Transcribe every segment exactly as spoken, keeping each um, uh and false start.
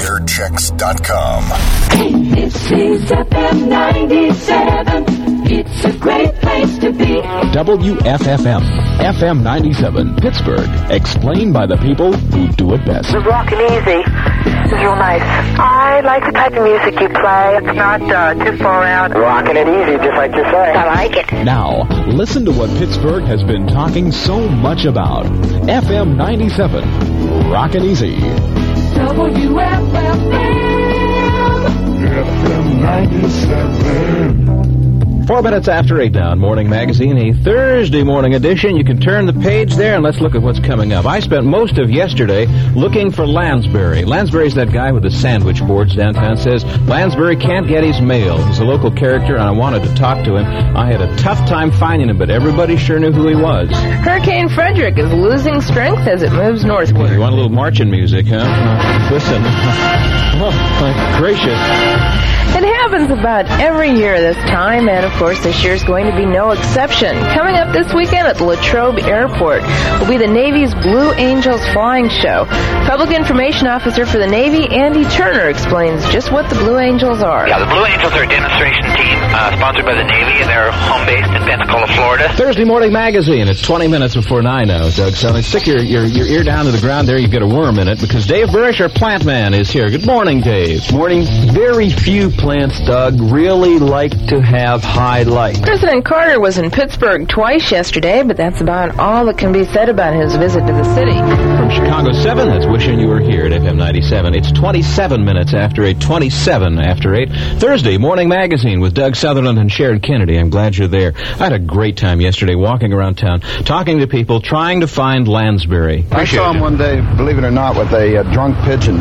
air checks dot com. This is F M ninety-seven. It's a great place to be. W F F M, F M ninety-seven, Pittsburgh. Explained by the people who do it best. It's rockin' easy. It's real nice. I like the type of music you play. It's not uh, too far out. Rockin' it easy, just like you say. I like it. Now, listen to what Pittsburgh has been talking so much about. F M ninety-seven, Rockin' Easy. W F F M. F M ninety-seven. Four minutes after eight now on Morning Magazine, a Thursday morning edition. You can turn the page there and let's look at what's coming up. I spent most of yesterday looking for Lansbury. Lansbury's that guy with the sandwich boards downtown. Says Lansbury can't get his mail. He's a local character and I wanted to talk to him. I had a tough time finding him, but everybody sure knew who he was. Hurricane Frederick is losing strength as it moves northward. You want a little marching music, huh? Uh, listen. Oh, my gracious. It happens about every year this time, and of course this year's going to be no exception. Coming up this weekend at the Latrobe Airport will be the Navy's Blue Angels Flying Show. Public Information Officer for the Navy, Andy Turner, explains just what the Blue Angels are. Yeah, the Blue Angels are a demonstration team uh, sponsored by the Navy, and they're home-based in Pensacola, Florida. Thursday Morning Magazine. It's twenty minutes before nine now, Doug. So stick your, your, your ear down to the ground there. You get a worm in it because Dave Burish, our plant man, is here. Good morning, Dave. Morning. Very few plants, Doug, really like to have high light. President Carter was in Pittsburgh twice yesterday, but that's about all that can be said about his visit to the city. From Chicago seven, that's wishing you were here at F M ninety-seven. It's twenty-seven minutes after eight, twenty-seven after eight. Thursday Morning Magazine with Doug Sutherland and Sharon Kennedy. I'm glad you're there. I had a great time yesterday walking around town, talking to people, trying to find Lansbury. Appreciate I saw him it. one day, believe it or not, with a uh, drunk pigeon.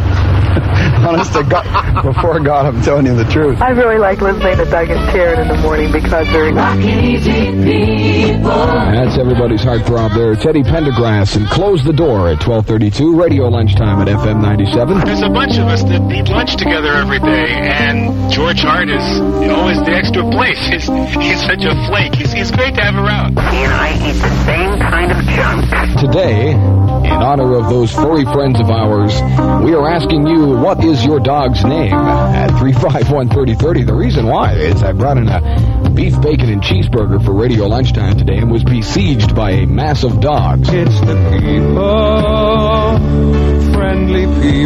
Honest to God, before God, I'm telling you the truth. I really like listening to Doug and Sharon in the morning because they're rockin' easy people. That's everybody's heartthrob there. Teddy Pendergrass and Close the Door at twelve thirty-two. Radio lunchtime at F M ninety-seven. There's a bunch of us that eat lunch together every day, and George Hart is always the extra place. He's, he's such a flake. He's, he's great to have around. He and I eat the same kind of junk. Today, in honor of those furry friends of ours, we are asking you, what is your dog's name? At three five one, thirty thirty. The reason why is I brought in a beef, bacon, and cheeseburger for Radio Lunchtime today and was besieged by a mass of dogs. It's the people, friendly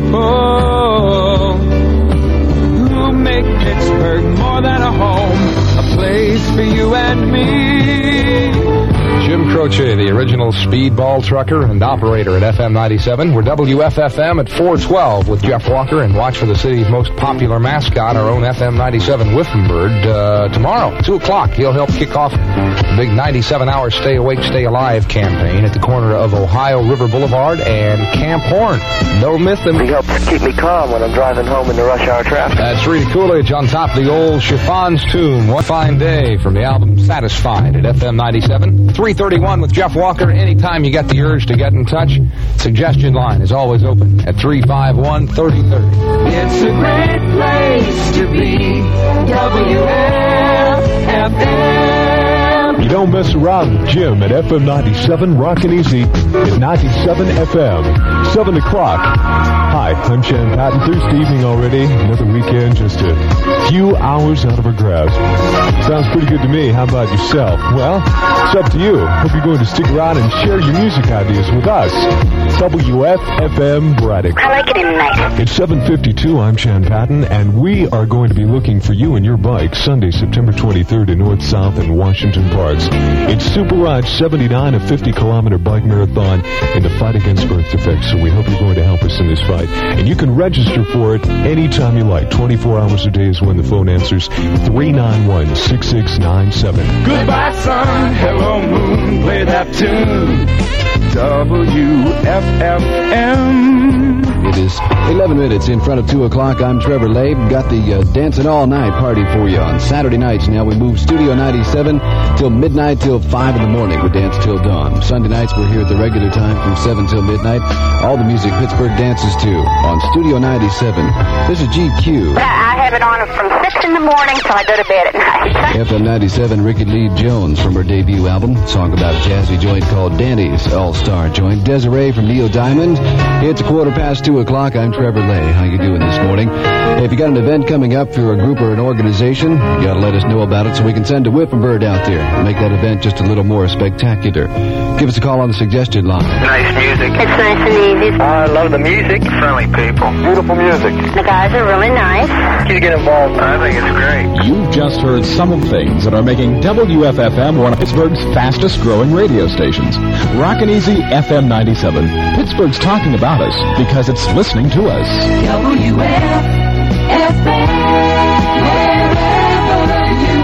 people, who make Pittsburgh more than a home, a place for you and me. Jim Croce, the original speedball trucker and operator at F M ninety-seven. We're W F F M at four twelve with Jeff Walker, and watch for the city's most popular mascot, our own F M ninety-seven Whiffenbird, uh, tomorrow, two o'clock. He'll help kick off the big ninety-seven hour Stay Awake, Stay Alive campaign at the corner of Ohio River Boulevard and Camp Horn. Don't miss them. He helps keep me calm when I'm driving home in the rush hour traffic. That's Rita Coolidge on top of the old Chiffon's Tomb. One fine day from the album Satisfied at F M ninety-seven. three thirty-one with Jeff Walker. Anytime you get the urge to get in touch, suggestion line is always open at three five one, thirty thirty. It's a great place to be. W F F M. You don't mess around with Jim at F M ninety-seven, Rockin' Easy at ninety-seven F M, seven o'clock. Hi, I'm Shan Patton. Thursday evening already. Another weekend, just a few hours out of our grasp. Sounds pretty good to me. How about yourself? Well, it's up to you. Hope you're going to stick around and share your music ideas with us. W F F M Braddock. I like it in the night. It's seven fifty-two. I'm Shan Patton, and we are going to be looking for you and your bike Sunday, September twenty-third in North South and Washington Parks. It's Super Ride seventy-nine, a fifty kilometer bike marathon in the fight against birth defects. So we hope you're going to help us in this fight. And you can register for it anytime you like. twenty-four hours a day is when the phone answers. three nine one, six six nine seven. Goodbye, sun. Hello, moon. Play that tune. W F F M. It is eleven minutes in front of two o'clock. I'm Trevor Labe. Got the uh, Dancing All Night party for you on Saturday nights. Now we move Studio ninety-seven till midnight till five in the morning. We dance till dawn. Sunday nights we're here at the regular time from seven till midnight. All the music Pittsburgh dances to on Studio ninety-seven. This is G Q. I have it on from six in the morning till I go to bed at night. F M ninety-seven, Ricky Lee Jones from her debut album. Song about a jazzy joint called Danny's All-Star Joint. Desiree from Neil Diamond. It's a quarter past two o'clock. I'm Trevor Lay. How you doing this morning? Hey, if you got an event coming up for a group or an organization, you got to let us know about it so we can send a Whippingbird out there and make that event just a little more spectacular. Give us a call on the suggestion line. Nice music. It's nice and easy. I love the music. Friendly people. Beautiful music. The guys are really nice. You get involved. I think it's great. You've just heard some of the things that are making W F F M one of Pittsburgh's fastest growing radio stations. Rockin' Easy F M ninety-seven. Pittsburgh's talking about us because it's listening to us. W F F M, wherever you